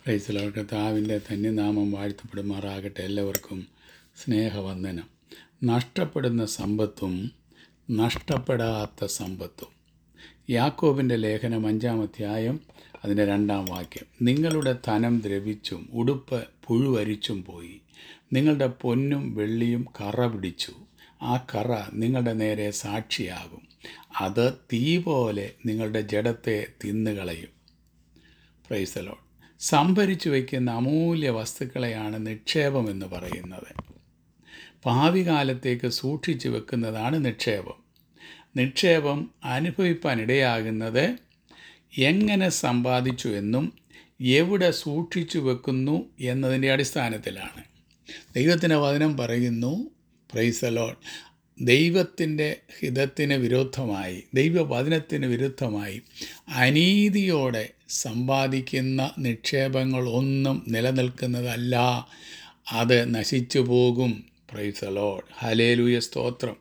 Praise Lord. കർത്താവിൻ്റെ ധന്യനാമം വാഴ്ത്തപ്പെടുമാറാകട്ടെ. എല്ലാവർക്കും സ്നേഹവന്ദനം. നഷ്ടപ്പെടുന്ന സമ്പത്തും നഷ്ടപ്പെടാത്ത സമ്പത്തും. യാക്കോബിൻ്റെ ലേഖനം 5-ാം അധ്യായം അതിൻ്റെ 2-ാം വാക്യം. നിങ്ങളുടെ ധനം ദ്രവിച്ചും ഉടുപ്പ് പുഴുവരിച്ചും പോയി. നിങ്ങളുടെ പൊന്നും വെള്ളിയും കറ പിടിച്ചു. ആ കറ നിങ്ങളുടെ നേരെ സാക്ഷിയാകും. അത് തീ പോലെ നിങ്ങളുടെ ജഡത്തെ തിന്നുകളയും. Price the Lord. സംഭരിച്ചു വയ്ക്കുന്ന അമൂല്യ വസ്തുക്കളെയാണ് നിക്ഷേപം എന്ന് പറയുന്നത്. ഭാവി കാലത്തേക്ക് സൂക്ഷിച്ചു വെക്കുന്നതാണ് നിക്ഷേപം. നിക്ഷേപം അനുഭവിപ്പാനിടയാകുന്നത് എങ്ങനെ സമ്പാദിച്ചു എന്നും എവിടെ സൂക്ഷിച്ചു വെക്കുന്നു എന്നതിൻ്റെ അടിസ്ഥാനത്തിലാണ്. ദൈവത്തിൻ്റെ വചനം പറയുന്നു, പ്രൈസ് ദി ലോർഡ്, ദൈവത്തിൻ്റെ ഹിതത്തിന് വിരുദ്ധമായി, ദൈവവചനത്തിന് വിരുദ്ധമായി അനീതിയോടെ സമ്പാദിക്കുന്ന നിക്ഷേപങ്ങളൊന്നും നിലനിൽക്കുന്നതല്ല. അത് നശിച്ചു പോകും. Price the lord. ഹല്ലേലൂയ, സ്തോത്രം.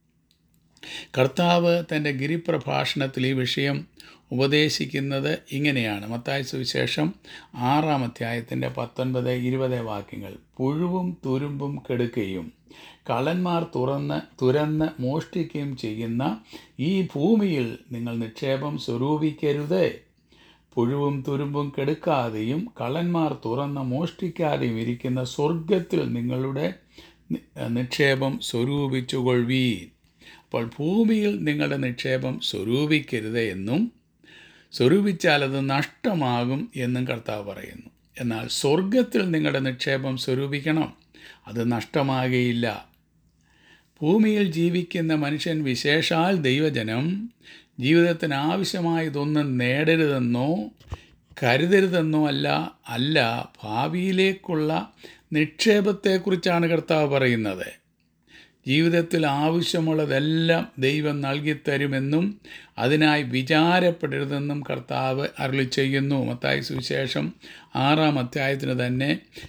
കർത്താവ് തൻ്റെ ഗിരിപ്രഭാഷണത്തിൽ ഈ വിഷയം ഉപദേശിക്കുന്നത് ഇങ്ങനെയാണ്. മത്തായി സുവിശേഷം 6-ാം അധ്യായത്തിൻ്റെ 19-20 വാക്യങ്ങൾ. പുഴുവും തുരുമ്പും കെടുക്കുകയും കള്ളന്മാർ തുരന്ന് മോഷ്ടിക്കുകയും ചെയ്യുന്ന ഈ ഭൂമിയിൽ നിങ്ങൾ നിക്ഷേപം സ്വരൂപിക്കരുത്. പുഴുവും തുരുമ്പും കെടുക്കാതെയും കള്ളന്മാർ തുറന്ന് മോഷ്ടിക്കാതെയും ഇരിക്കുന്ന സ്വർഗത്തിൽ നിങ്ങളുടെ നിക്ഷേപം സ്വരൂപിച്ചുകൊള്ളുവീൻ. അപ്പോൾ ഭൂമിയിൽ നിങ്ങളുടെ നിക്ഷേപം സ്വരൂപിക്കരുത് എന്നും സ്വരൂപിച്ചാൽ അത് നഷ്ടമാകും എന്നും കർത്താവ് പറയുന്നു. എന്നാൽ സ്വർഗത്തിൽ നിങ്ങളുടെ നിക്ഷേപം സ്വരൂപിക്കണം, അത് നഷ്ടമാകുകയില്ല. ഭൂമിയിൽ ജീവിക്കുന്ന മനുഷ്യൻ, വിശേഷാൽ ദൈവജനം, ജീവിതത്തിന് ആവശ്യമായതൊന്നും നേടരുതെന്നോ കരുതരുതെന്നോ അല്ല ഭാവിയിലേക്കുള്ള നിക്ഷേപത്തെക്കുറിച്ചാണ് കർത്താവ് പറയുന്നത്. ജീവിതത്തിൽ ആവശ്യമുള്ളതെല്ലാം ദൈവം നൽകിത്തരുമെന്നും അതിനായി വിചാരപ്പെടരുതെന്നും കർത്താവ് അരുളി ചെയ്യുന്നു. മത്തായി സുവിശേഷം 6-ാം അധ്യായത്തിന് തന്നെ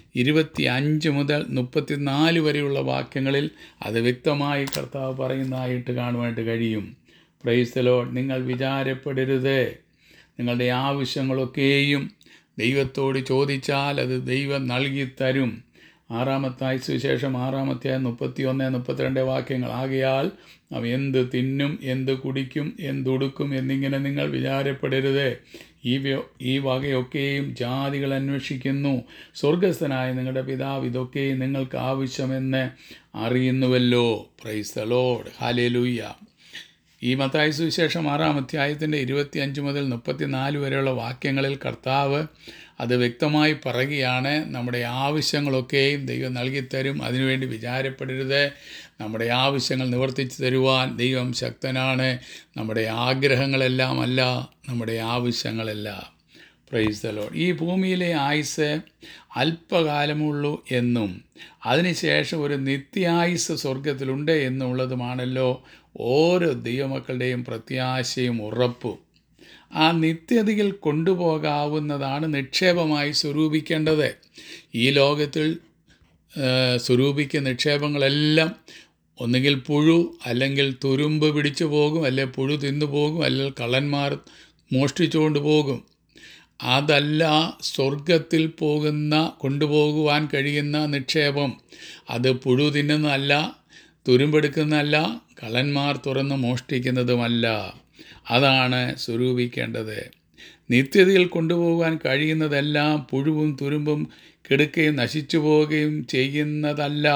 25 മുതൽ 34 വരെയുള്ള വാക്യങ്ങളിൽ അത് വ്യക്തമായി കർത്താവ് പറയുന്നതായിട്ട് കാണുവാനായിട്ട് കഴിയും. Praise the lord. നിങ്ങൾ വിചാരപ്പെടരുത്. നിങ്ങളുടെ ആവശ്യങ്ങളൊക്കെയും ദൈവത്തോട് ചോദിച്ചാൽ അത് ദൈവം നൽകിത്തരും. 6-ാമത്തായി സുവിശേഷം 6-ാം അധ്യായം 31-32 വാക്യങ്ങൾ. ആകയാൽ അവ എന്ത് തിന്നും, എന്ത് കുടിക്കും, എന്തുടുക്കും എന്നിങ്ങനെ നിങ്ങൾ വിചാരപ്പെടരുത്. ഈ വകയൊക്കെയും ജാതികൾ അന്വേഷിക്കുന്നു. സ്വർഗസ്ഥനായ നിങ്ങളുടെ പിതാവ് ഇതൊക്കെയും നിങ്ങൾക്ക് ആവശ്യമെന്ന് അറിയുന്നുവല്ലോ. Praise the lord. ഹല്ലേലൂയ. ഈ മത്തായി സുവിശേഷം 6-ാം അധ്യായത്തിൻ്റെ 25 മുതൽ 34 വരെയുള്ള വാക്യങ്ങളിൽ കർത്താവ് അത് വ്യക്തമായി പറയുകയാണ്. നമ്മുടെ ആവശ്യങ്ങളൊക്കെയും ദൈവം നൽകിത്തരും. അതിനുവേണ്ടി വിചാരപ്പെടരുത്. നമ്മുടെ ആവശ്യങ്ങൾ നിവർത്തിച്ചു തരുവാൻ ദൈവം ശക്തനാണ്. നമ്മുടെ ആഗ്രഹങ്ങളെല്ലാം അല്ല, നമ്മുടെ ആവശ്യങ്ങളല്ല. Price the Lord. ഈ ഭൂമിയിലെ ആയുസ് അല്പകാലമുള്ളൂ എന്നും അതിനുശേഷം ഒരു നിത്യായുസ് സ്വർഗത്തിലുണ്ട് എന്നുള്ളതുമാണല്ലോ ഓരോ ദൈവമക്കളുടെയും പ്രത്യാശയും ഉറപ്പും. ആ നിത്യതയിൽ കൊണ്ടുപോകാവുന്നതാണ് നിക്ഷേപമായി സ്വരൂപിക്കേണ്ടത്. ഈ ലോകത്തിൽ സ്വരൂപിക്കുന്ന നിക്ഷേപങ്ങളെല്ലാം ഒന്നുകിൽ പുഴു, അല്ലെങ്കിൽ തുരുമ്പ് പിടിച്ചു പോകും, അല്ലെങ്കിൽ പുഴു തിന്നു പോകും, അല്ലെങ്കിൽ കള്ളന്മാർ മോഷ്ടിച്ചുകൊണ്ട് പോകും. അതല്ല സ്വർഗത്തിൽ കൊണ്ടുപോകുവാൻ കഴിയുന്ന നിക്ഷേപം. അത് പുഴു തിന്നുന്നതല്ല, തുരുമ്പെടുക്കുന്നതല്ല, കള്ളന്മാർ തുറന്ന് മോഷ്ടിക്കുന്നതുമല്ല. അതാണ് സ്വരൂപിക്കേണ്ടത്. നിത്യതയിൽ കൊണ്ടുപോകാൻ കഴിയുന്നതെല്ലാം പുഴുവും തുരുമ്പും കെടുക്കുകയും നശിച്ചു പോവുകയും ചെയ്യുന്നതല്ല.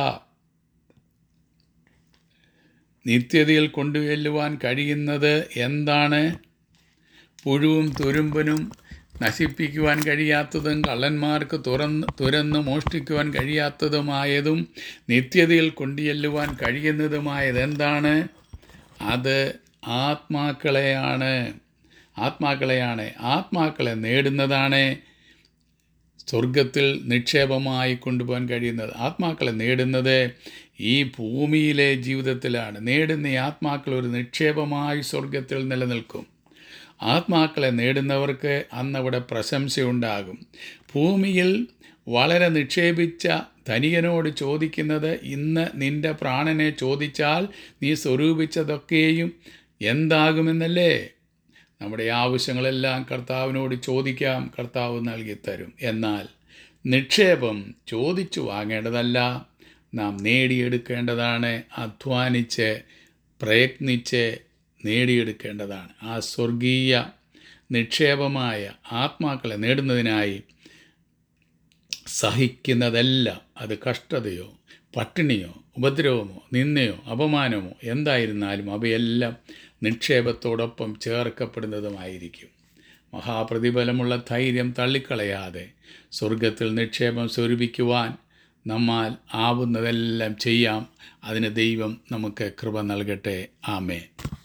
നിത്യതയിൽ കൊണ്ടുചെല്ലുവാൻ കഴിയുന്നത് എന്താണ്? പുഴുവും തുരുമ്പിനും നശിപ്പിക്കുവാൻ കഴിയാത്തതും കള്ളന്മാർക്ക് തുരന്ന് മോഷ്ടിക്കുവാൻ കഴിയാത്തതുമായതും നിത്യതയിൽ കൊണ്ടുചെല്ലുവാൻ കഴിയുന്നതുമായത് എന്താണ്? അത് ആത്മാക്കളെയാണ്. ആത്മാക്കളെ നേടുന്നതാണ് സ്വർഗത്തിൽ നിക്ഷേപമായി കൊണ്ടുപോകാൻ കഴിയുന്നത്. ആത്മാക്കളെ നേടുന്നത് ഈ ഭൂമിയിലെ ജീവിതത്തിലാണ്. നേടുന്ന ഈ ആത്മാക്കൾ ഒരു നിക്ഷേപമായി സ്വർഗത്തിൽ നിലനിൽക്കും. ആത്മാക്കളെ നേടുന്നവർക്ക് അന്നവിടെ പ്രശംസയുണ്ടാകും. ഭൂമിയിൽ വളരെ നിക്ഷേപിച്ച ധനികനോട് ചോദിക്കുന്നത്, ഇന്ന് നിന്റെ പ്രാണനെ ചോദിച്ചാൽ നീ സ്വരൂപിച്ചതൊക്കെയും എന്താകുമെന്നല്ലേ? നമ്മുടെ ആവശ്യങ്ങളെല്ലാം കർത്താവിനോട് ചോദിക്കാം, കർത്താവ് നൽകിത്തരും. എന്നാൽ നിക്ഷേപം ചോദിച്ചു വാങ്ങേണ്ടതല്ല, നാം നേടിയെടുക്കേണ്ടതാണ്. അധ്വാനിച്ച് പ്രയത്നിച്ച് നേടിയെടുക്കേണ്ടതാണ്. ആ സ്വർഗീയ നിക്ഷേപമായ ആത്മാക്കളെ നേടുന്നതിനായി സഹിക്കുന്നതെല്ലാം, അത് കഷ്ടതയോ പട്ടിണിയോ ഉപദ്രവമോ നിന്ദയോ അപമാനമോ എന്തായിരുന്നാലും അവയെല്ലാം നിക്ഷേപത്തോടൊപ്പം ചേർക്കപ്പെടുന്നതുമായിരിക്കും. മഹാപ്രതിഫലമുള്ള ധൈര്യം തള്ളിക്കളയാതെ സ്വർഗത്തിൽ നിക്ഷേപം സ്വരൂപിക്കുവാൻ നമ്മാൽ ആവുന്നതെല്ലാം ചെയ്യാം. അതിന് ദൈവം നമുക്ക് കൃപ നൽകട്ടെ. ആമേൻ.